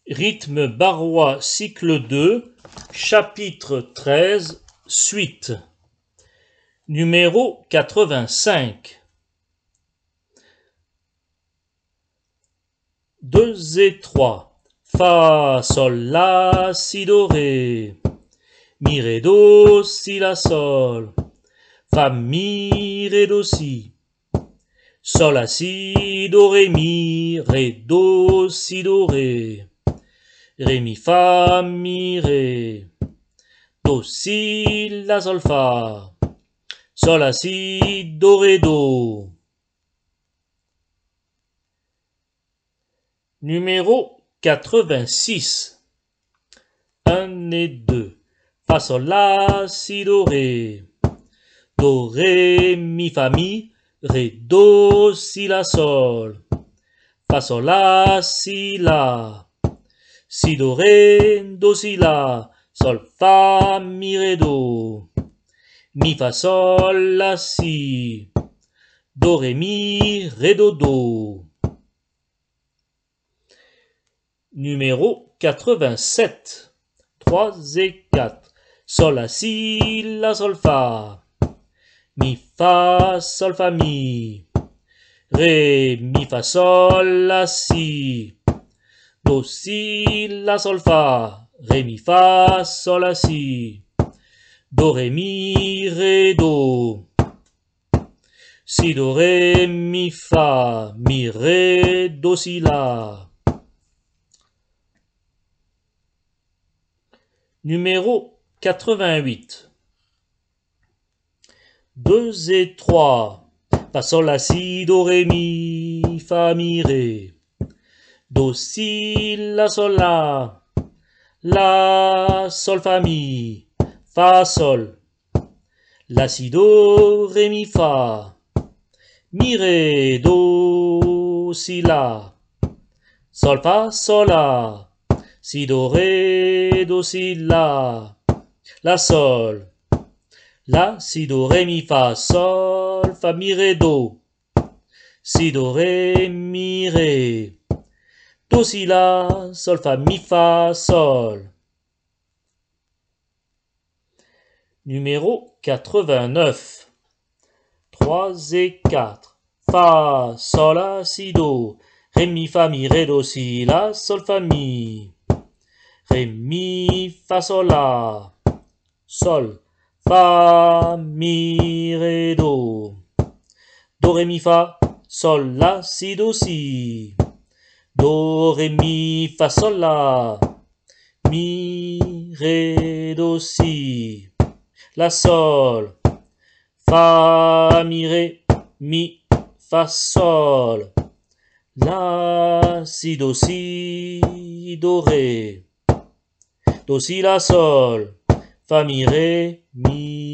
Rythme barrois cycle 2, chapitre 13, suite. Numéro 85. 2 et 3. Fa, sol, la, si, do, ré. Mi, ré, do, si, la, sol. Fa, mi, ré, do, si. Sol, la, si, do, ré, mi, ré, do, si, do, ré. Ré, mi, fa, mi, ré. Do, si, la, sol, fa. Sol, la, si, do, ré, do. Numéro 86. 1 et 2. Fa, sol, la, si, do, ré. Do, ré, mi, fa, mi. Ré, do, si, la, sol. Fa, sol, la, si, la. Si, do, ré, do, si, la. Sol, fa, mi, ré, do. Mi, fa, sol, la, si. Do, ré, mi, ré, do, do. Numéro 87. 3 et 4. Sol, la, si, la, sol, fa. Mi, fa, sol, fa, mi. Ré, mi, fa, sol, la, si. Do, si, la, sol, fa. Ré, mi, fa, sol, la, si. Do, ré, mi, ré, do. Si, do, ré, mi, fa. Mi, ré, do, si, la. Numéro 88. 2 et 3. Fa, sol, la, si, do, ré, mi, fa, mi, ré. Do, si, la, sol, la. La, sol, fa, mi. Fa, sol. La, si, do, ré, mi, fa. Mi, ré, do, si, la. Sol, fa, sol, la. Si, do, ré, do, si, la. La, sol. La, si, do, ré, mi, fa, sol, fa, mi, ré, do. Si, do, ré, mi, ré. Do, si, la, sol, fa, mi, fa, sol. Numéro 89. 3 et 4. Fa, sol, la, si, do. Ré, mi, fa, mi, ré, do, si, la, sol, fa, mi. Ré, mi, fa, sol, la. Sol, fa, mi, ré, do. Do, ré, mi, fa, sol, la, si, do, si. Do, ré, mi, fa, sol, la. Mi, ré, do, si. La, sol. Fa, mi, ré, mi, fa, sol. La, si, do, si, do, ré. Do, si, la, sol. Fa, mi, ré, mi.